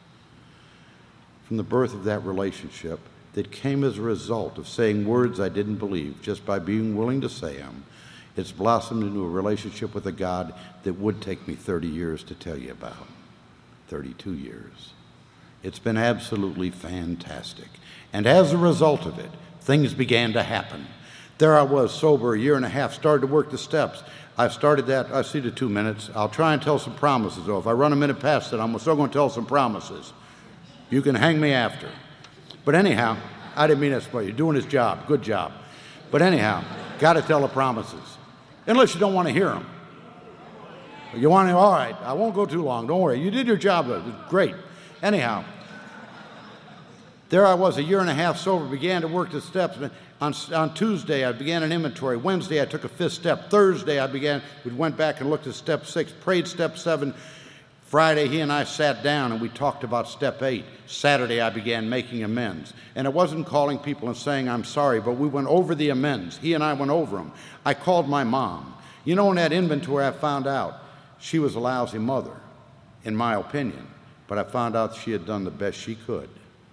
From the birth of that relationship that came as a result of saying words I didn't believe just by being willing to say them, it's blossomed into a relationship with a God that would take me 30 years to tell you about. 32 years. It's been absolutely fantastic. And as a result of it, things began to happen. There I was, sober, a year and a half, started to work the steps. I started that, I see the 2 minutes. I'll try and tell some promises, though. If I run a minute past it, I'm still going to tell some promises. You can hang me after. But anyhow, I didn't mean that, but you're doing his job. Good job. But anyhow, got to tell the promises. Unless you don't want to hear them. You want to, all right, I won't go too long. Don't worry. You did your job. It was great. Anyhow, there I was, a year and a half sober, began to work the steps. On Tuesday, I began an inventory. Wednesday, I took a 5th step. Thursday, we went back and looked at step 6, prayed step 7. Friday, he and I sat down and we talked about step 8. Saturday, I began making amends. And it wasn't calling people and saying, I'm sorry, but we went over the amends. He and I went over them. I called my mom. You know, in that inventory, I found out she was a lousy mother, in my opinion. But I found out she had done the best she could.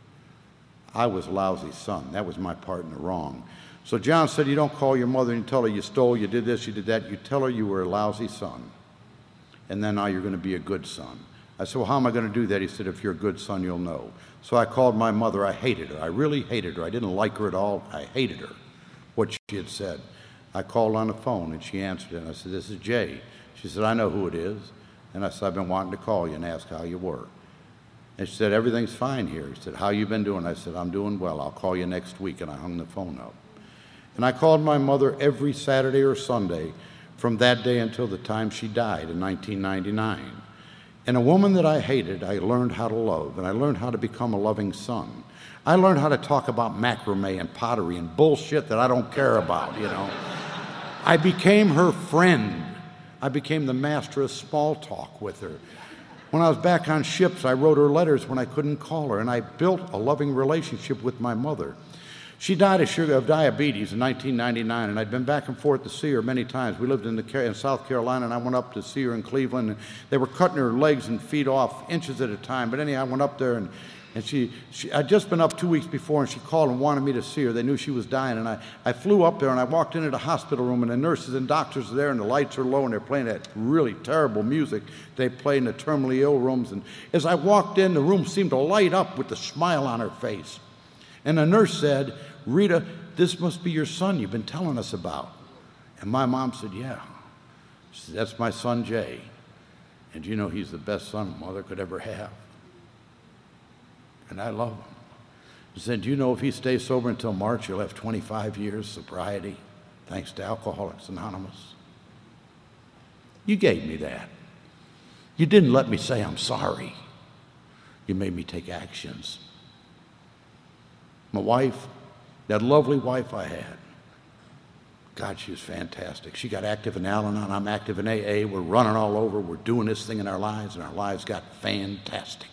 I was a lousy son. That was my part in the wrong. So John said, you don't call your mother and you tell her you stole, you did this, you did that. You tell her you were a lousy son. and then now you're going to be a good son. I said, well, how am I going to do that? He said, if you're a good son, you'll know. So I called my mother. I hated her. I really hated her. I didn't like her at all. I hated her, what she had said. I called on the phone, and she answered it. And I said, this is Jay. She said, I know who it is. And I said, I've been wanting to call you and ask how you were. And she said, everything's fine here. He said, how you been doing? I said, I'm doing well. I'll call you next week. And I hung the phone up. And I called my mother every Saturday or Sunday from that day until the time she died in 1999. And a woman that I hated, I learned how to love, and I learned how to become a loving son. I learned how to talk about macrame and pottery and bullshit that I don't care about, you know. I became her friend. I became the master of small talk with her. When I was back on ships, I wrote her letters when I couldn't call her, and I built a loving relationship with my mother. She died of diabetes in 1999, and I'd been back and forth to see her many times. We lived in South Carolina, and I went up to see her in Cleveland. And they were cutting her legs and feet off inches at a time. But anyhow, I went up there, and I'd just been up 2 weeks before, and she called and wanted me to see her. They knew she was dying, and I flew up there, and I walked into the hospital room, and the nurses and doctors are there, and the lights are low, and they're playing that really terrible music they play in the terminally ill rooms. And as I walked in, the room seemed to light up with the smile on her face. And the nurse said, Rita, this must be your son you've been telling us about. And my mom said, yeah. She said, that's my son, Jay. And you know, he's the best son a mother could ever have. And I love him. She said, do you know if he stays sober until March, he'll have 25 years sobriety, thanks to Alcoholics Anonymous? You gave me that. You didn't let me say I'm sorry. You made me take actions. My wife, that lovely wife I had, God, she was fantastic. She got active in Al-Anon. I'm active in AA. We're running all over. We're doing this thing in our lives, and our lives got fantastic.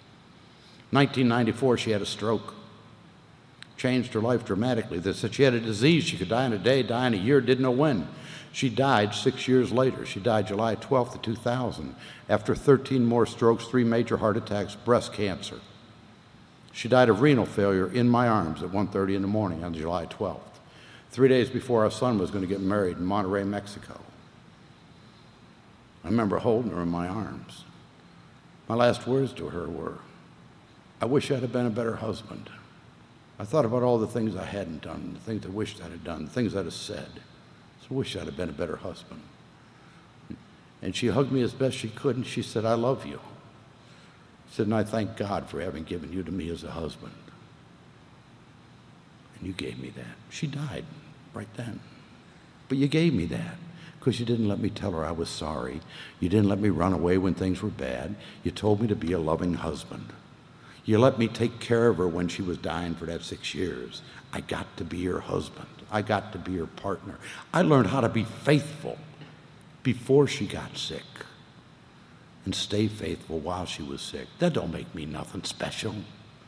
1994, she had a stroke. Changed her life dramatically. They said she had a disease. She could die in a day, die in a year, didn't know when. She died 6 years later. She died July 12th of 2000 after 13 more strokes, 3 major heart attacks, breast cancer. She died of renal failure in my arms at 1:30 in the morning on July 12th, 3 days before our son was going to get married in Monterrey, Mexico. I remember holding her in my arms. My last words to her were, I wish I'd have been a better husband. I thought about all the things I hadn't done, the things I wished I'd have done, the things I'd have said. So I wish I'd have been a better husband. And she hugged me as best she could, and she said, I love you. She said, and I thank God for having given you to me as a husband. And you gave me that. She died right then. But you gave me that because you didn't let me tell her I was sorry. You didn't let me run away when things were bad. You told me to be a loving husband. You let me take care of her when she was dying for that 6 years. I got to be her husband. I got to be her partner. I learned how to be faithful before she got sick and stay faithful while she was sick. That don't make me nothing special.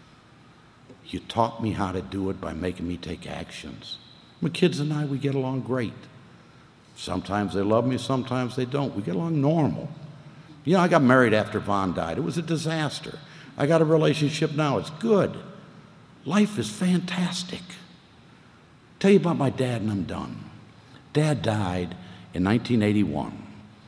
You taught me how to do it by making me take actions. My kids and I, we get along great. Sometimes they love me, sometimes they don't. We get along normal. You know, I got married after Vaughn died. It was a disaster. I got a relationship now. It's good. Life is fantastic. Tell you about my dad and I'm done. Dad died in 1981.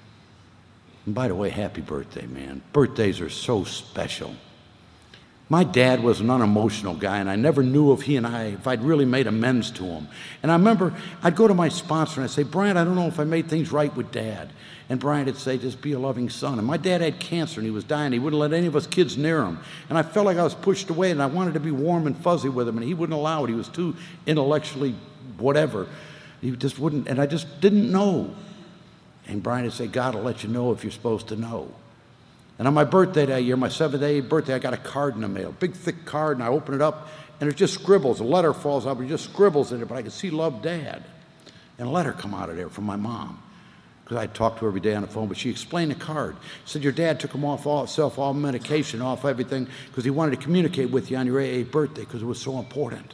And by the way, happy birthday, man. Birthdays are so special. My dad was an unemotional guy, and I never knew if I'd really made amends to him. And I remember I'd go to my sponsor and I'd say, Brian, I don't know if I made things right with Dad. And Brian would say, just be a loving son. And my dad had cancer and he was dying. He wouldn't let any of us kids near him. And I felt like I was pushed away and I wanted to be warm and fuzzy with him, and he wouldn't allow it. He was too intellectually whatever. He just wouldn't, and I just didn't know. And Brian would say, God will let you know if you're supposed to know. And on my birthday that year, my 7th birthday, I got a card in the mail, big thick card, and I open it up, and it just scribbles. A letter falls out, but it just scribbles in it, but I could see Love Dad. And a letter come out of there from my mom, because I talked to her every day on the phone, but she explained the card. She said, your dad took him off all medication, off everything, because he wanted to communicate with you on your AA birthday, because it was so important.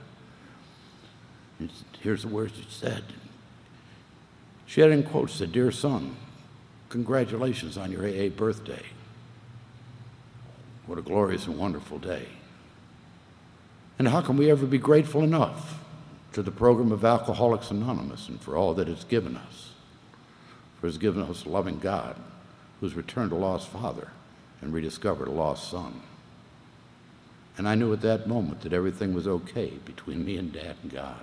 And here's the words it said. She had in quotes, said, dear son, congratulations on your AA birthday. What a glorious and wonderful day. And how can we ever be grateful enough to the program of Alcoholics Anonymous and for all that it's given us? For it's given us a loving God, who's returned a lost father and rediscovered a lost son. And I knew at that moment that everything was okay between me and Dad and God.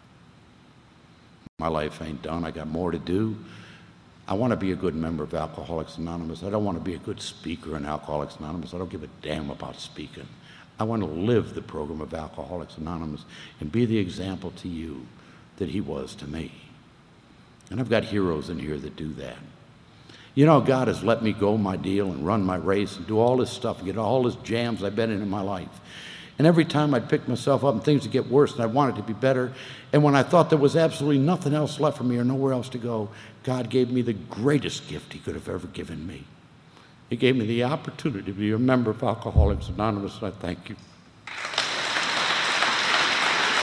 My life ain't done. I got more to do. I want to be a good member of Alcoholics Anonymous. I don't want to be a good speaker in Alcoholics Anonymous. I don't give a damn about speaking. I want to live the program of Alcoholics Anonymous and be the example to you that he was to me. And I've got heroes in here that do that. You know, God has let me go my deal and run my race and do all this stuff and get all this jams I've been in my life. And every time I'd pick myself up and things would get worse and I wanted to be better. And when I thought there was absolutely nothing else left for me or nowhere else to go, God gave me the greatest gift he could have ever given me. He gave me the opportunity to be a member of Alcoholics Anonymous, and I thank you.